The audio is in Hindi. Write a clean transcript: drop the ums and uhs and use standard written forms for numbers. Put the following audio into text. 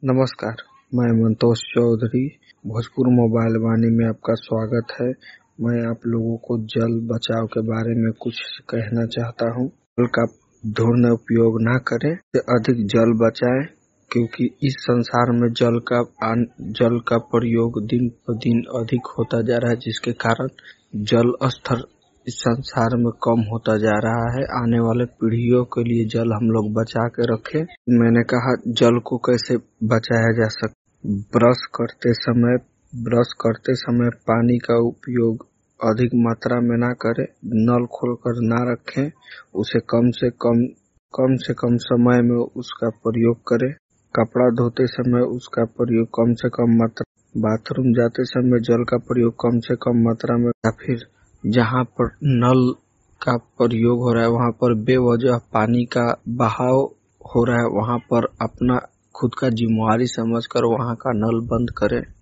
नमस्कार, मैं मंतोष चौधरी, भोजपुर मोबाइल वाणी में आपका स्वागत है। मैं आप लोगों को जल बचाव के बारे में कुछ कहना चाहता हूँ। जल का धूर्ण उपयोग ना करें, अधिक जल बचाएं, क्योंकि इस संसार में जल का प्रयोग दिन पर दिन अधिक होता जा रहा है, जिसके कारण जल स्तर इस संसार में कम होता जा रहा है। आने वाले पीढ़ियों के लिए जल हम लोग बचा के रखें। मैंने कहा जल को कैसे बचाया जा सकता। ब्रश करते समय पानी का उपयोग अधिक मात्रा में ना करें। नल खोलकर ना रखें, उसे कम से कम समय में उसका प्रयोग करें। कपड़ा धोते समय उसका प्रयोग कम से कम मात्रा। बाथरूम जाते समय जल का प्रयोग कम से कम मात्रा में, या फिर जहाँ पर नल का प्रयोग हो रहा है वहाँ पर बेवजह पानी का बहाव हो रहा है, वहाँ पर अपना खुद का जिम्मेवारी समझकर वहाँ का नल बंद करें।